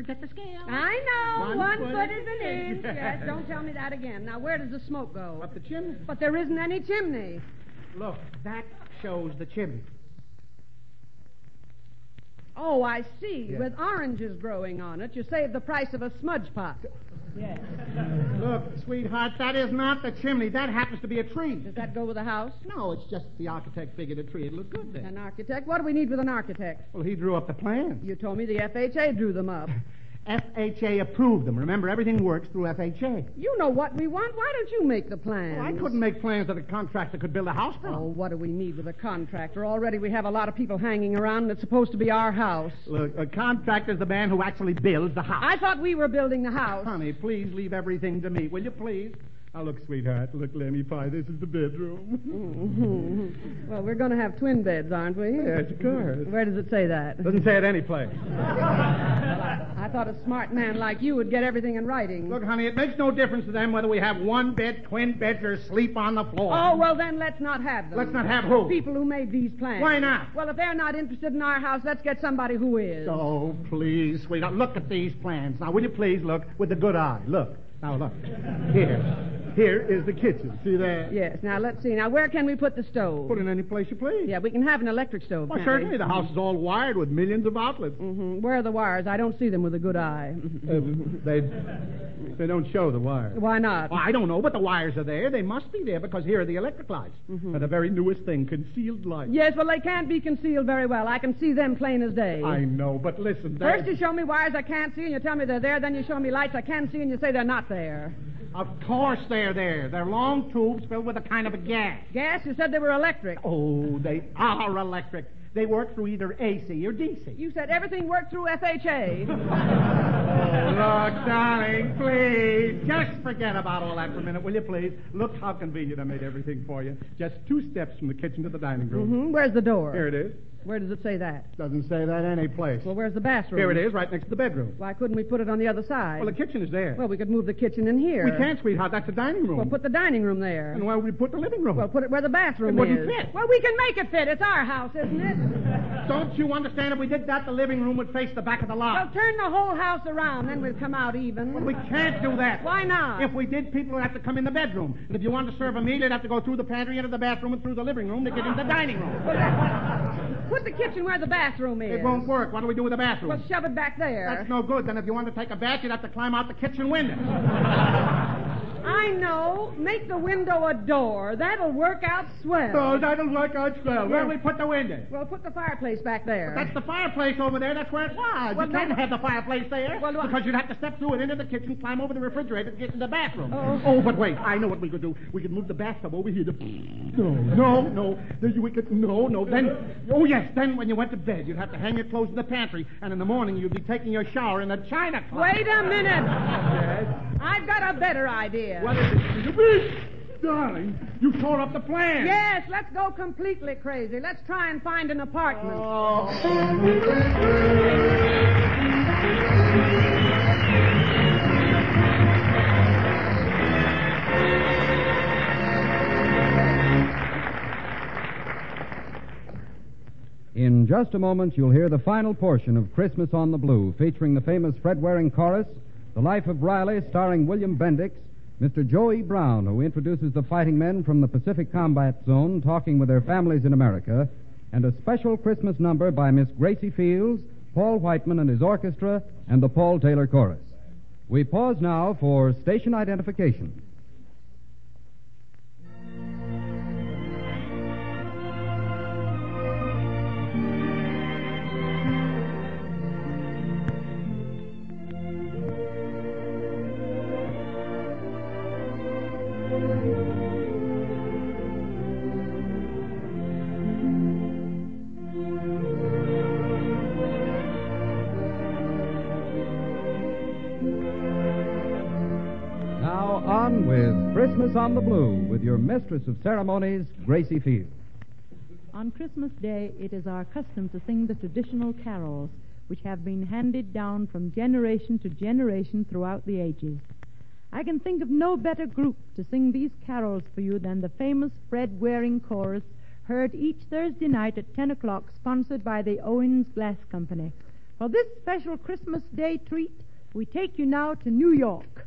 forget the scale. I know. One foot is an inch. Yes. Yes, don't tell me that again. Now, where does the smoke go? Up the chimney. But there isn't any chimney. Look, that shows the chimney. Oh, I see. Yes. With oranges growing on it, you save the price of a smudge pot. Yes. Look, sweetheart, that is not the chimney. That happens to be a tree. Does that go with the house? No, it's just the architect figured a tree. It'd look good there. An architect? What do we need with an architect? Well, he drew up the plans. You told me the FHA drew them up. FHA approved them. Remember, everything works through FHA. You know what we want. Why don't you make the plans? Well, I couldn't make plans that a contractor could build a house from. Oh, what do we need with a contractor? Already we have a lot of people hanging around, and it's supposed to be our house. Look, a contractor's the man who actually builds the house. I thought we were building the house. Honey, please leave everything to me. Will you please? Now, look, sweetheart. Look, Lemmy Pie, this is the bedroom. Mm-hmm. Well, we're going to have twin beds, aren't we? Yes, of course. Where does it say that? Doesn't say it any place. I thought a smart man like you would get everything in writing. Look, honey, it makes no difference to them whether we have one bed, twin beds, or sleep on the floor. Oh, well, then let's not have them. Let's not have who? People who made these plans. Why not? Well, if they're not interested in our house, let's get somebody who is. Oh, please, sweetheart, look at these plans. Now, will you please look with a good eye? Look. Now, look. Here is the kitchen. See that? Yes. Now, let's see. Now, where can we put the stove? Put it in any place you please. Yeah, we can have an electric stove, Well, can't certainly. we? The house is all wired with millions of outlets. Mm-hmm. Where are the wires? I don't see them with a good eye. They don't show the wires. Why not? Well, I don't know, but the wires are there. They must be there because here are the electric lights. Mm-hmm. And the very newest thing, concealed lights. Yes, well, they can't be concealed very well. I can see them plain as day. I know, but listen. First you show me wires I can't see, and you tell me they're there. Then you show me lights I can see, and you say they're not there. Of course they're there. They're long tubes filled with a kind of a gas. Gas? You said they were electric. Oh, they are electric. They work through either AC or DC. You said everything worked through FHA. Look, darling, please. Just forget about all that for a minute, will you, please? Look how convenient I made everything for you. Just 2 steps from the kitchen to the dining room. Mm-hmm. Where's the door? Here it is. Where does it say that? Doesn't say that any place. Well, where's the bathroom? Here it is, right next to the bedroom. Why couldn't we put it on the other side? Well, the kitchen is there. Well, we could move the kitchen in here. We can't, sweetheart. That's the dining room. Well, put the dining room there. And why would we put the living room? Well, put it where the bathroom It wouldn't is. fit. Well, we can make it fit. It's our house, isn't it? Don't you understand? If we did that, the living room would face the back of the lot. Well, turn the whole house around, then we'd come out even. Well, we can't do that. Why not? If we did, people would have to come in the bedroom. And if you wanted to serve a meal, they'd have to go through the pantry, into the bathroom, and through the living room to get into the dining room. Put the kitchen where the bathroom is. It won't work. What do we do with the bathroom? Well, shove it back there. That's no good. Then if you wanted to take a bath, you'd have to climb out the kitchen window. I know. Make the window a door. That'll work out swell. No, that'll work out swell. Where do we put the window? Well, put the fireplace back there. That's the fireplace over there. That's where it was. Well, You can't no. have the fireplace there Well, because you'd have to step through it into the kitchen, climb over the refrigerator to get into the bathroom. Oh. But wait. I know what we could do. We could move the bathtub over here. No. We could... No. Then... Oh, yes. Then when you went to bed, you'd have to hang your clothes in the pantry, and in the morning you'd be taking your shower in the china closet. Wait a minute. Yes. I've got a better idea. What is it? Darling, you tore up the plan. Yes, let's go completely crazy. Let's try and find an apartment. In just a moment, you'll hear the final portion of Christmas on the Blue, featuring the famous Fred Waring chorus, The Life of Riley, starring William Bendix, Mr. Joey Brown, who introduces the fighting men from the Pacific Combat Zone talking with their families in America, and a special Christmas number by Miss Gracie Fields, Paul Whiteman and his orchestra, and the Paul Taylor Chorus. We pause now for station identification. On with Christmas on the Blue with your mistress of ceremonies, Gracie Fields. On Christmas Day, it is our custom to sing the traditional carols, which have been handed down from generation to generation throughout the ages. I can think of no better group to sing these carols for you than the famous Fred Waring Chorus, heard each Thursday night at 10 o'clock, sponsored by the Owens Glass Company. For this special Christmas Day treat, we take you now to New York.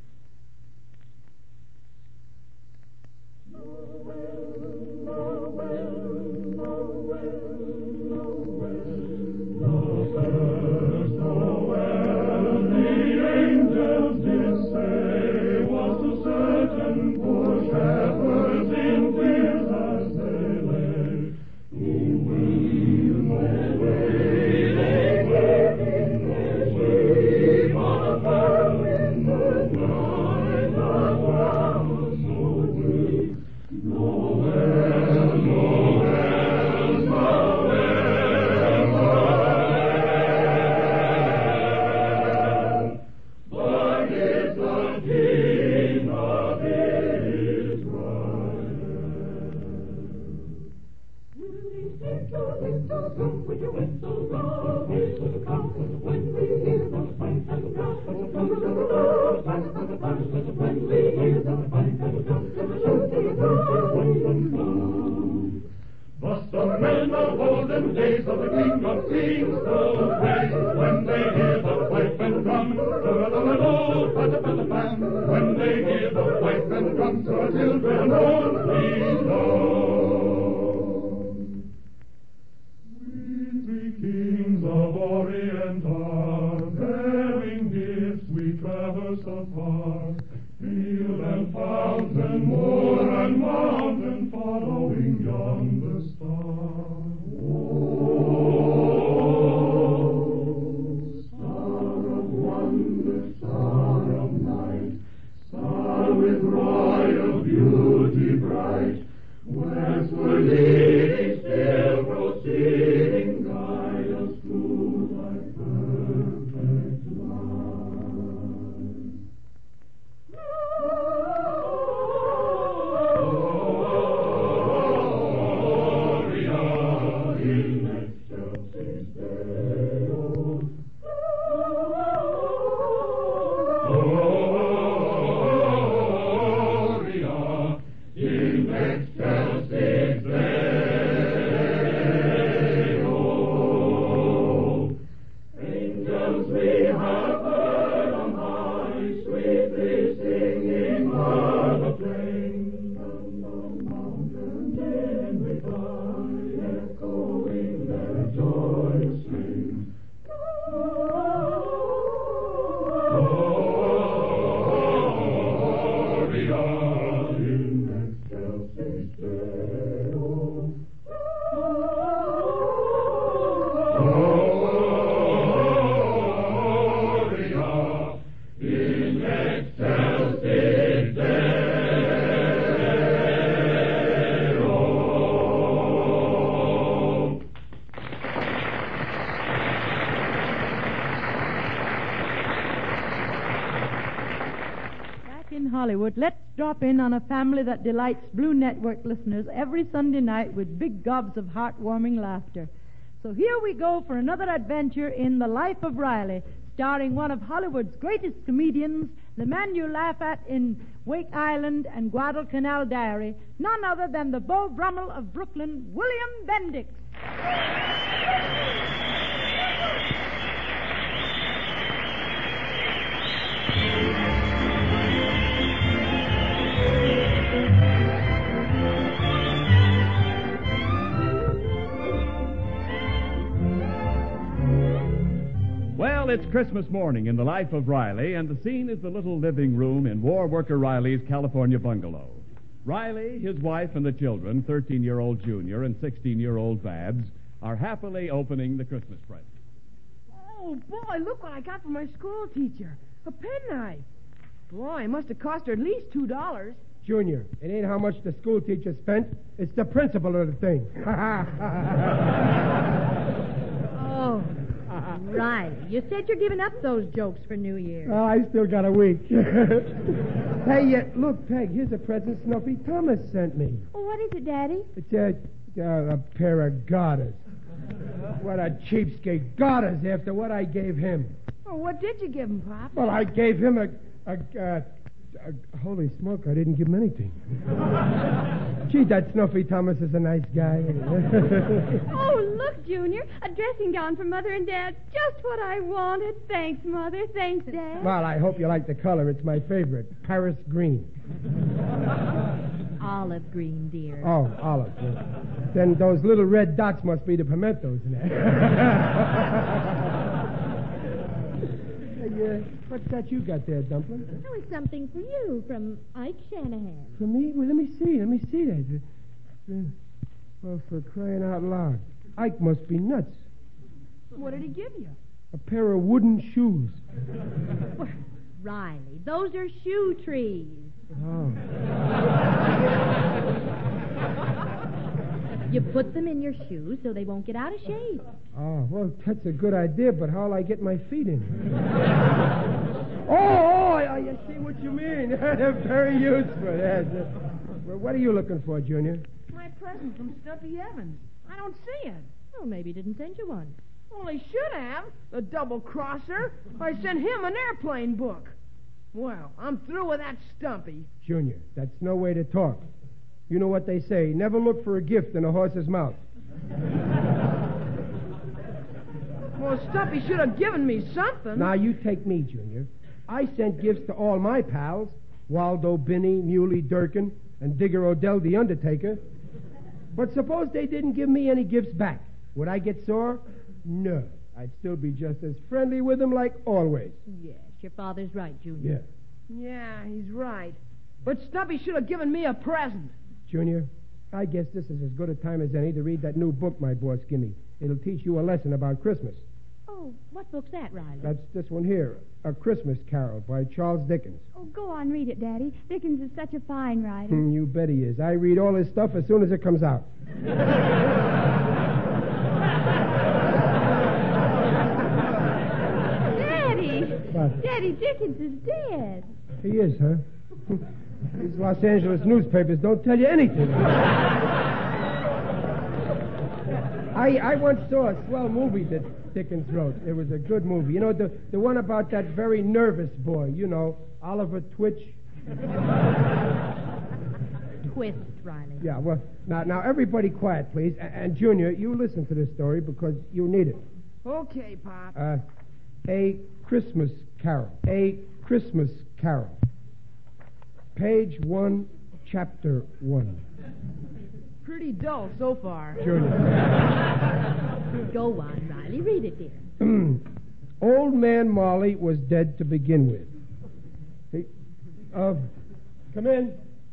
Hollywood, let's drop in on a family that delights Blue Network listeners every Sunday night with big gobs of heartwarming laughter. So here we go for another adventure in The Life of Riley, starring one of Hollywood's greatest comedians, the man you laugh at in Wake Island and Guadalcanal Diary, none other than the Beau Brummel of Brooklyn, William Bendix. Well, it's Christmas morning in the life of Riley, and the scene is the little living room in war worker Riley's California bungalow. Riley, his wife, and the children, 13-year-old Junior and 16-year-old Babs, are happily opening the Christmas present. Oh, boy, look what I got from my school teacher. A penknife. Boy, it must have cost her at least $2. Junior, it ain't how much the school teacher spent. It's the principle of the thing. Oh, Riley, you said you're giving up those jokes for New Year's. Oh, I still got a week. Hey, look, Peg, here's a present Snuffy Thomas sent me. Oh, what is it, Daddy? It's a pair of garters. What a cheapskate. Garters after what I gave him. Oh, what did you give him, Pop? Well, I gave him Holy smoke, I didn't give him anything. Gee, that Snuffy Thomas is a nice guy. Oh, look, Junior, a dressing gown for Mother and Dad. Just what I wanted. Thanks, Mother. Thanks, Dad. Well, I hope you like the color. It's my favorite, Paris green. Olive green, dear. Oh, olive. Yeah. Then those little red dots must be the pimentos in Hey, what's that you got there, Dumpling? Oh, it's something for you from Ike Shanahan. For me? Well, let me see that. Well, for crying out loud. Ike must be nuts. What did he give you? A pair of wooden shoes. Riley, those are shoe trees. Oh. You put them in your shoes so they won't get out of shape. Oh, well, that's a good idea, but how'll I get my feet in? I see what you mean. They're very useful. Yes. Well, what are you looking for, Junior? My present from Stumpy Evans. I don't see it. Well, maybe he didn't send you one. Well, he should have. The double-crosser. I sent him an airplane book. Well, I'm through with that Stumpy. Junior, that's no way to talk. You know what they say, never look for a gift in a horse's mouth. Well, Stumpy should have given me something. Now, you take me, Junior. I sent gifts to all my pals, Waldo Binney, Muley Durkin, and Digger Odell the Undertaker. But suppose they didn't give me any gifts back. Would I get sore? No. I'd still be just as friendly with them like always. Yes, your father's right, Junior. Yeah, he's right. But Stumpy should have given me a present. Junior, I guess this is as good a time as any to read that new book my boss gave me. It'll teach you a lesson about Christmas. Oh, what book's that, Riley? That's this one here, A Christmas Carol by Charles Dickens. Oh, go on, read it, Daddy. Dickens is such a fine writer. You bet he is. I read all his stuff as soon as it comes out. Daddy! What? Daddy, Dickens is dead. He is, huh? These Los Angeles newspapers don't tell you anything. I once saw a swell movie that Dickens wrote. It was a good movie. You know, the one about that very nervous boy, you know, Oliver Twitch. Twist, Riley. Yeah, well, now everybody quiet, please. And Junior, you listen to this story because you need it. Okay, Pop. A Christmas Carol. A Christmas Carol. Page 1, Chapter 1. Pretty dull so far. Junior. Go on, Riley. Read it, dear. Old Man Marley was dead to begin with. Come in.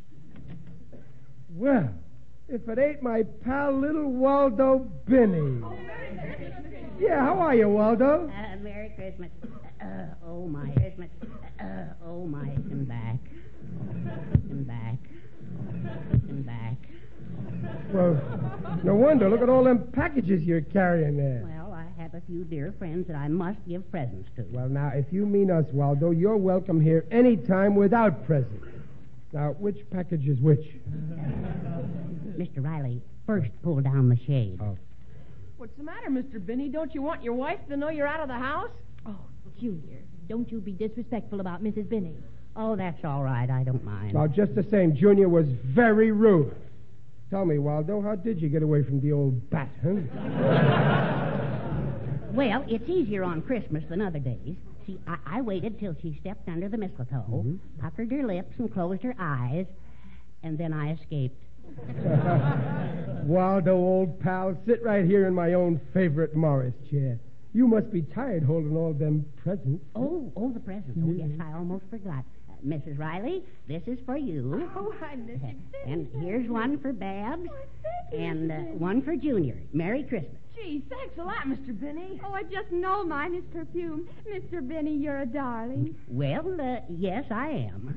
Well, if it ain't my pal, little Waldo Binney. Yeah, how are you, Waldo? Merry Christmas. Oh, my Christmas. Oh, my. I'm back. I'm back. I'm back. Well, no wonder. Look at all them packages you're carrying there. Well, I have a few dear friends that I must give presents to. Well, now, if you mean us, Waldo, you're welcome here any time without presents. Now, which package is which? Mr. Riley, first pull down the shade. Oh. What's the matter, Mr. Binney? Don't you want your wife to know you're out of the house? Oh, Junior, don't you be disrespectful about Mrs. Binney. Oh, that's all right. I don't mind. Now, just the same, Junior was very rude. Tell me, Waldo, how did you get away from the old bat, huh? Well, it's easier on Christmas than other days. See, I waited till she stepped under the mistletoe, puckered her lips and closed her eyes, and then I escaped. Waldo, old pal, sit right here in my own favorite Morris chair. You must be tired holding all them presents. Oh, the presents. Oh, yes, I almost forgot. Mrs. Riley, this is for you. Oh, I miss you. And here's one for Babs. And one for Junior. Merry Christmas. Gee, thanks a lot, Mr. Binney. Oh, I just know mine is perfume. Mr. Binney, you're a darling. Well, yes, I am.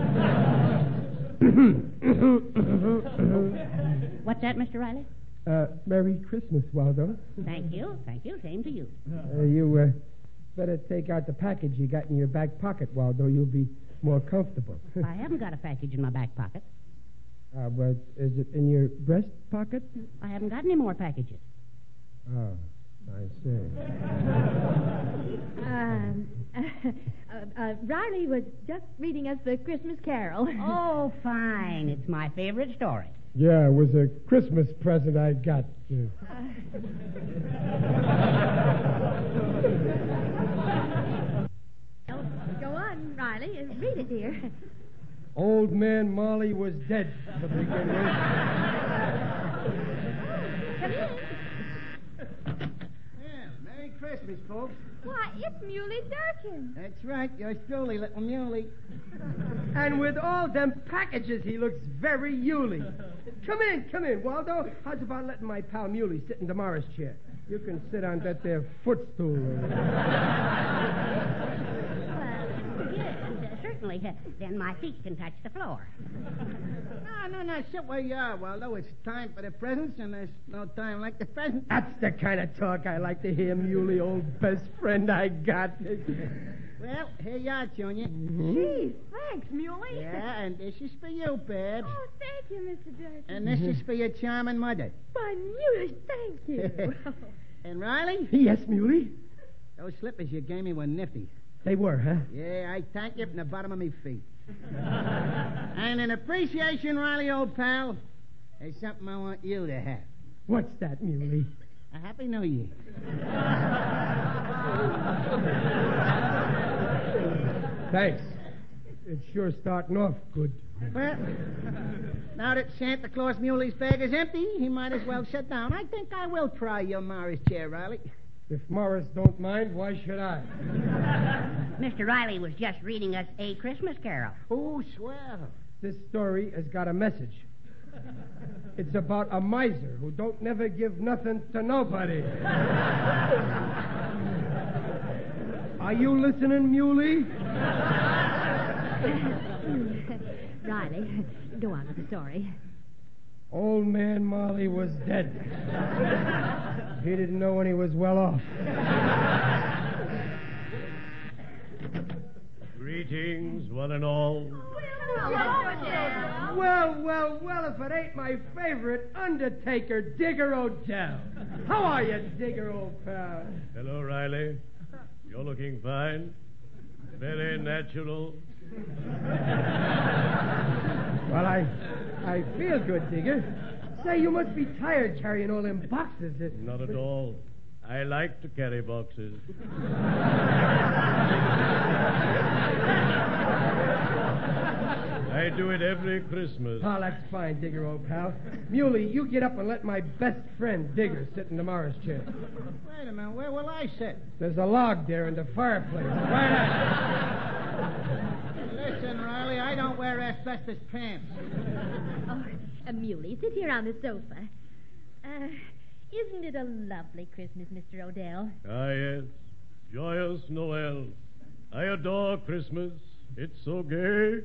What's that, Mr. Riley? Merry Christmas, Waldo. Thank you. Same to you. You better take out the package you got in your back pocket, Waldo. You'll be more comfortable. I haven't got a package in my back pocket. But is it in your breast pocket? I haven't got any more packages. Oh. I see. Riley was just reading us the Christmas Carol. Oh, fine. It's my favorite story. Yeah, it was a Christmas present I got. Go on, Riley. Read it, dear. Old Man Molly was dead to begin with. Come in. Well, Merry Christmas, folks. Why, it's Muley Durkin. That's right, yours truly, little Muley. And with all them packages, he looks very Yuli. Come in, Waldo. How's about letting my pal Muley sit in tomorrow's chair? You can sit on that there footstool. Yes, certainly. Then my feet can touch the floor. No, sit where you are, Waldo. It's time for the presents, and there's no time like the present. That's the kind of talk I like to hear, Muley, old best friend I got. Well, here you are, Junior. Gee, thanks, Muley. Yeah, and this is for you, Babs. Oh, thank you, Mr. Durkin. And this is for your charming mother. Why, Muley, thank you. And Riley? Yes, Muley? Those slippers you gave me were nifty. They were, huh? Yeah, I thank you from the bottom of me feet. And in appreciation, Riley, old pal, there's something I want you to have. What's that, Muley? A Happy New Year. Thanks. It's sure starting off good. Well, now that Santa Claus Muley's bag is empty, he might as well sit down. I think I will try your Morris chair, Riley. If Morris don't mind, why should I? Mr. Riley was just reading us A Christmas Carol. Oh, swell. This story has got a message. It's about a miser who don't never give nothing to nobody. Are you listening, Muley? Riley, go on with the story. Old Man Molly was dead. He didn't know when he was well off. Greetings, one and all. Well, if it ain't my favorite undertaker, Digger Odell. How are you, Digger, old pal? Hello, Riley. You're looking fine. Very natural. Well, I feel good, Digger. Say, you must be tired carrying all them boxes. Not at all. I like to carry boxes. I do it every Christmas. Oh, that's fine, Digger, old pal. Muley, you get up and let my best friend, Digger, sit in tomorrow's chair. Wait a minute, where will I sit? There's a log there in the fireplace. Right Listen, Riley, I don't wear asbestos pants. Oh, Muley, sit here on the sofa. Isn't it a lovely Christmas, Mr. Odell? Ah, yes. Joyous Noel. I adore Christmas. It's so gay.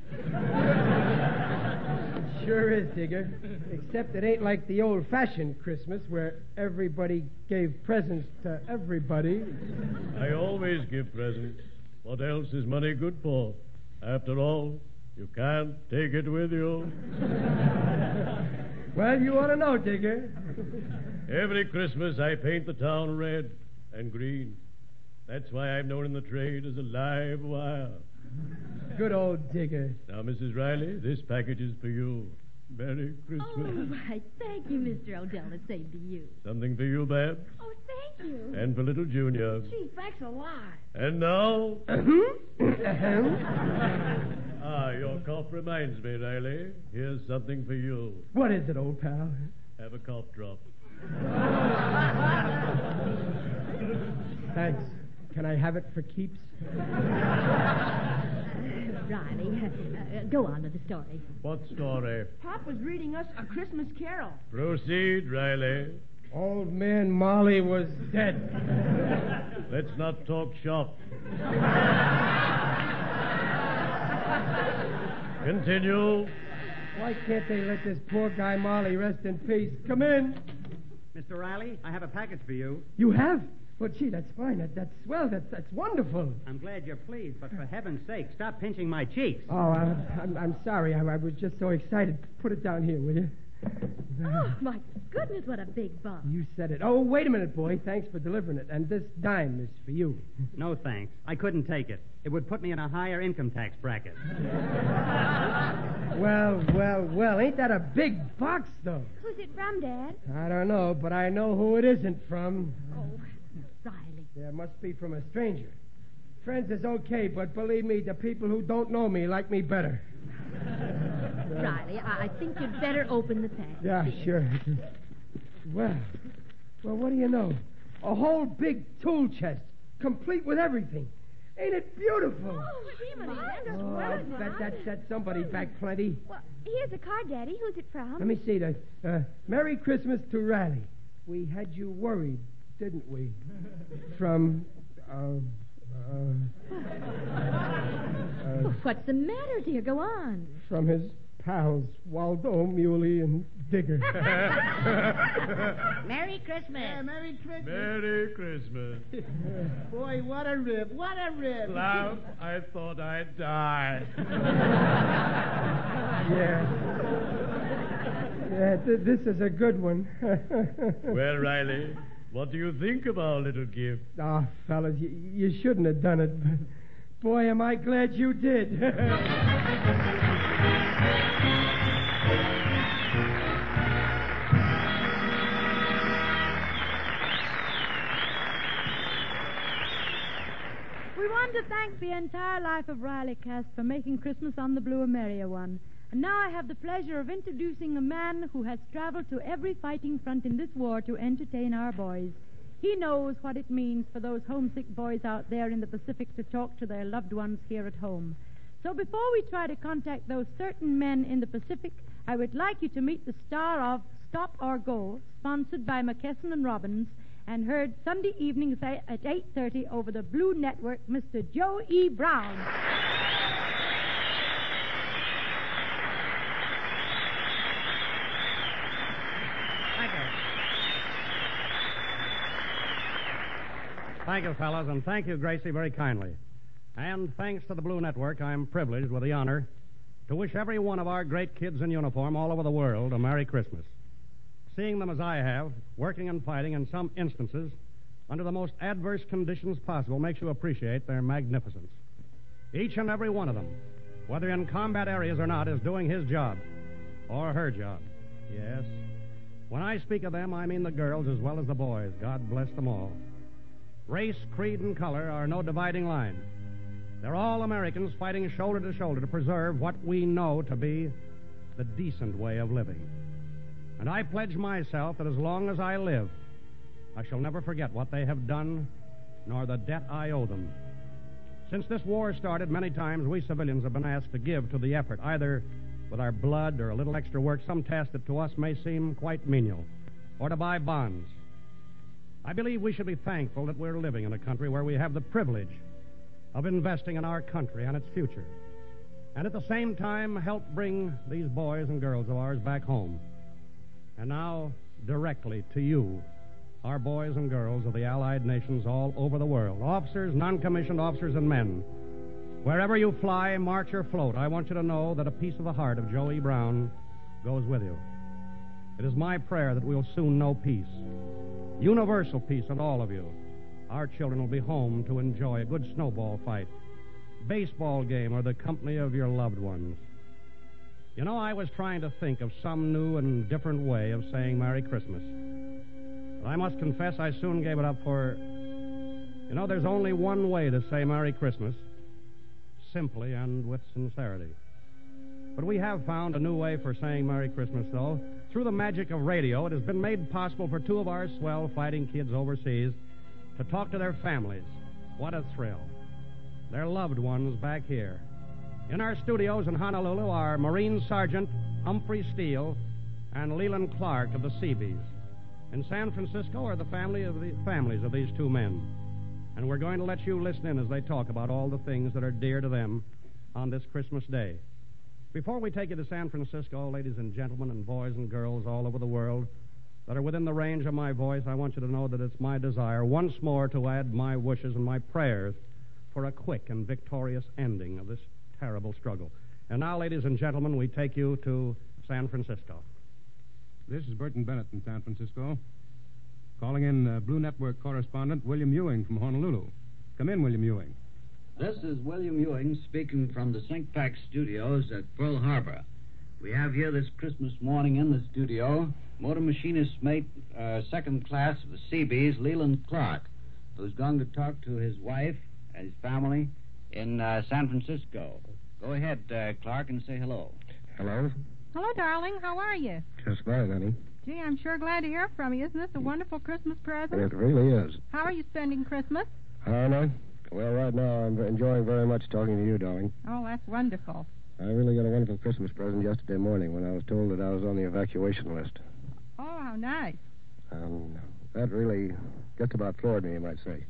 It sure is, Digger. Except it ain't like the old-fashioned Christmas where everybody gave presents to everybody. I always give presents. What else is money good for? After all, you can't take it with you. Well, you ought to know, Digger. Every Christmas I paint the town red and green. That's why I'm known in the trade as a live wire. Good old Digger. Now, Mrs. Riley, this package is for you. Merry Christmas. Oh, why, thank you, Mr. Odell. The same to you. Something for you, Babs. Oh, thank you. And for little Junior. Gee, thanks a lot. And now... Your cough reminds me, Riley. Here's something for you. What is it, old pal? Have a cough drop. Thanks. Can I have it for keeps? Riley, go on with the story. What story? Pop was reading us A Christmas Carol. Proceed, Riley. Old Man Molly was dead. Let's not talk shop. Continue. Why can't they let this poor guy Molly rest in peace? Come in. Mr. Riley, I have a package for you. You have? Well, gee, that's fine. That's swell. That's wonderful. I'm glad you're pleased, but for heaven's sake, stop pinching my cheeks. Oh, I'm sorry. I was just so excited. Put it down here, will you? Oh, my goodness, what a big box. You said it. Oh, wait a minute, boy. Thanks for delivering it. And this dime is for you. No, thanks. I couldn't take it. It would put me in a higher income tax bracket. Well. Ain't that a big box, though? Who's it from, Dad? I don't know, but I know who it isn't from. Oh, Riley. Yeah, it must be from a stranger. Friends is okay, but believe me, the people who don't know me like me better. Riley, I think you'd better open the package. Yeah, sure. Well, what do you know? A whole big tool chest, complete with everything. Ain't it beautiful? That's somebody back plenty. Well, here's a card, Daddy. Who's it from? Let me see. Merry Christmas to Riley. We had you worried, didn't we? From, What's the matter, dear? Go on. From his pals, Waldo, Muley, and Digger. Merry Christmas. Yeah, Merry Christmas. Merry Christmas. Boy, what a rib. What a rib. Laugh, I thought I'd die. Yeah, this is a good one. Well, Riley, what do you think of our little gift? Ah, fellas, you shouldn't have done it. Boy, am I glad you did. We want to thank the entire Life of Riley cast for making Christmas on the Blue a merrier one. And now I have the pleasure of introducing a man who has traveled to every fighting front in this war to entertain our boys. He knows what it means for those homesick boys out there in the Pacific to talk to their loved ones here at home. So before we try to contact those certain men in the Pacific, I would like you to meet the star of Stop or Go, sponsored by McKesson and Robbins, and heard Sunday evenings at 8:30 over the Blue Network, Mr. Joe E. Brown. Thank you, fellas, and thank you, Gracie, very kindly. And thanks to the Blue Network, I'm privileged with the honor to wish every one of our great kids in uniform all over the world a Merry Christmas. Seeing them as I have, working and fighting in some instances under the most adverse conditions possible, makes you appreciate their magnificence. Each and every one of them, whether in combat areas or not, is doing his job or her job. Yes. When I speak of them, I mean the girls as well as the boys. God bless them all. Race, creed, and color are no dividing line. They're all Americans fighting shoulder to shoulder to preserve what we know to be the decent way of living. And I pledge myself that as long as I live, I shall never forget what they have done, nor the debt I owe them. Since this war started, many times we civilians have been asked to give to the effort, either with our blood or a little extra work, some task that to us may seem quite menial, or to buy bonds. I believe we should be thankful that we're living in a country where we have the privilege of investing in our country and its future, and at the same time help bring these boys and girls of ours back home. And now, directly to you, our boys and girls of the Allied nations all over the world, officers, non-commissioned officers, and men. Wherever you fly, march, or float, I want you to know that a piece of the heart of Joe E. Brown goes with you. It is my prayer that we'll soon know peace, universal peace in all of you. Our children will be home to enjoy a good snowball fight, baseball game, or the company of your loved ones. You know, I was trying to think of some new and different way of saying Merry Christmas. But I must confess I soon gave it up for, you know, there's only one way to say Merry Christmas, simply and with sincerity. But we have found a new way for saying Merry Christmas, though. Through the magic of radio, it has been made possible for two of our swell fighting kids overseas to talk to their families. What a thrill. Their loved ones back here. In our studios in Honolulu are Marine Sergeant Humphrey Steele and Leland Clark of the Seabees. In San Francisco are the families of these two men. And we're going to let you listen in as they talk about all the things that are dear to them on this Christmas Day. Before we take you to San Francisco, ladies and gentlemen and boys and girls all over the world that are within the range of my voice, I want you to know that it's my desire once more to add my wishes and my prayers for a quick and victorious ending of this terrible struggle. And now, ladies and gentlemen, we take you to San Francisco. This is Burton Bennett in San Francisco. Calling in Blue Network correspondent William Ewing from Honolulu. Come in, William Ewing. This is William Ewing speaking from the SyncPack studios at Pearl Harbor. We have here this Christmas morning in the studio motor machinist mate, second class of the Seabees, Leland Clark, who's going to talk to his wife and his family in San Francisco. Go ahead, Clark, and say hello. Hello. Hello, darling. How are you? Just fine, honey. Gee, I'm sure glad to hear from you. Isn't this a wonderful Christmas present? It really is. How are you spending Christmas? Anna? Well, right now I'm enjoying very much talking to you, darling. Oh, that's wonderful. I really got a wonderful Christmas present yesterday morning when I was told that I was on the evacuation list. Oh, how nice. That really just about floored me, you might say.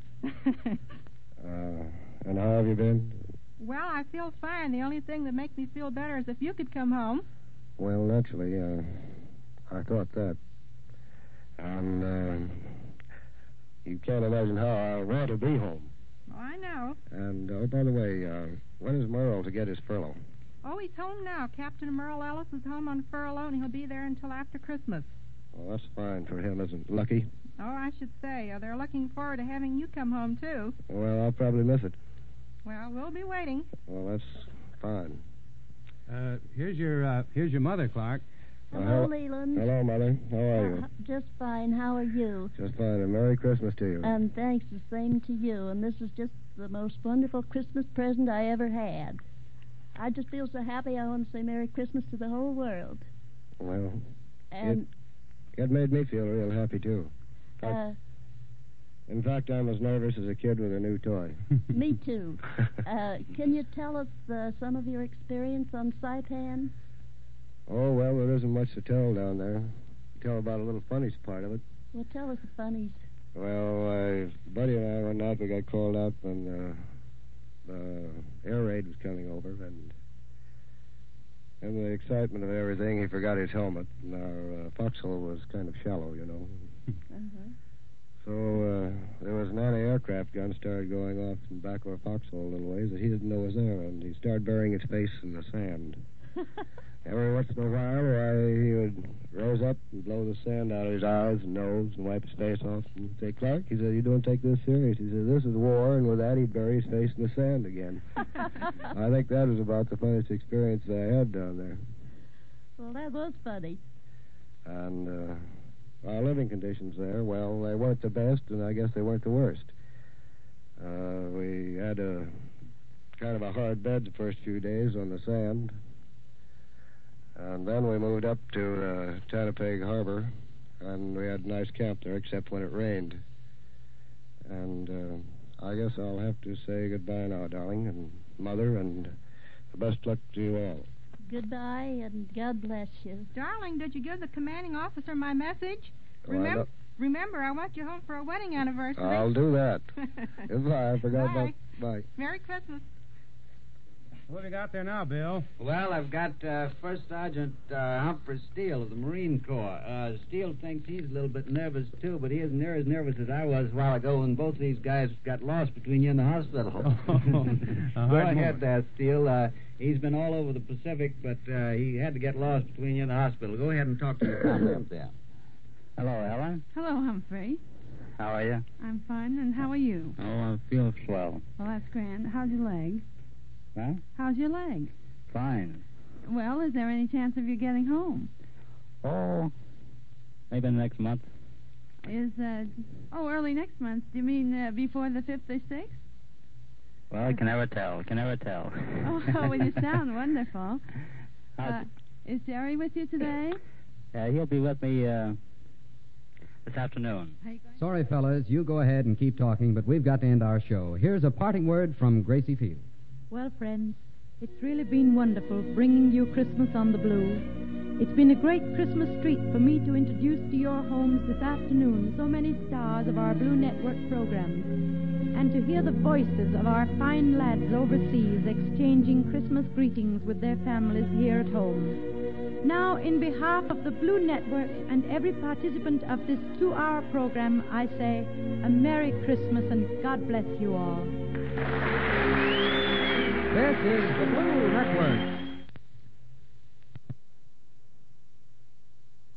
And how have you been? Well, I feel fine. The only thing that makes me feel better is if you could come home. Well, naturally, I thought that. And you can't imagine how I want to be home. Oh, I know. And, by the way, when is Merle to get his furlough? Oh, he's home now. Captain Merle Ellis is home on furlough, and he'll be there until after Christmas. Well, that's fine for him, isn't it? Lucky? Oh, I should say. They're looking forward to having you come home, too. Well, I'll probably miss it. Well, we'll be waiting. Well, that's fine. Here's your mother, Clark. Hello, Leland. Hello, Mother. How are you? Just fine. How are you? Just fine. And Merry Christmas to you. And thanks, the same to you. And this is just the most wonderful Christmas present I ever had. I just feel so happy I want to say Merry Christmas to the whole world. Well, and it made me feel real happy, too. In fact, I'm as nervous as a kid with a new toy. Me, too. Can you tell us some of your experience on Saipan? Oh, well, there isn't much to tell down there. Tell about a little funniest part of it. Well, tell us the funnies. Well, Buddy and I went out. We got called out when the air raid was coming over, and in the excitement of everything, he forgot his helmet, and our foxhole was kind of shallow, you know. Uh-huh. So there was an anti-aircraft gun started going off in the back of our foxhole a little ways that he didn't know was there, and he started burying his face in the sand. Every once in a while, he would rose up and blow the sand out of his eyes and nose and wipe his face off and say, Clark, he said, you don't take this serious. He said, this is war, and with that, he'd bury his face in the sand again. I think that was about the funniest experience I had down there. Well, that was funny. And our living conditions there, well, they weren't the best, and I guess they weren't the worst. We had a kind of a hard bed the first few days on the sand. And then we moved up to Tanapeg Harbor, and we had a nice camp there, except when it rained. And I guess I'll have to say goodbye now, darling, and Mother, and the best luck to you all. Goodbye, and God bless you. Darling, did you give the commanding officer my message? Well, Remember, I want you home for a wedding anniversary. I'll do that. Goodbye. I forgot about... Bye. Merry Christmas. What have you got there now, Bill? Well, I've got First Sergeant Humphrey Steele of the Marine Corps. Steele thinks he's a little bit nervous, too, but he isn't near as nervous as I was a while ago when both these guys got lost between you and the hospital. Go ahead, Steele. He's been all over the Pacific, but he had to get lost between you and the hospital. Go ahead and talk to your family up there. Hello, Ellen. Hello, Humphrey. How are you? I'm fine, and how are you? Oh, I feel swell. Well, that's grand. How's your leg? Huh? How's your leg? Fine. Well, is there any chance of you getting home? Oh, maybe next month. Early next month. Do you mean before the 5th or 6th? Well, I can never tell. Oh, well, you sound wonderful. Is Jerry with you today? He'll be with me this afternoon. Sorry, fellas, you go ahead and keep talking, but we've got to end our show. Here's a parting word from Gracie Field. Well, friends, it's really been wonderful bringing you Christmas on the Blue. It's been a great Christmas treat for me to introduce to your homes this afternoon so many stars of our Blue Network programs, and to hear the voices of our fine lads overseas exchanging Christmas greetings with their families here at home. Now, in behalf of the Blue Network and every participant of this 2-hour program, I say a Merry Christmas and God bless you all. This is the Blue Network.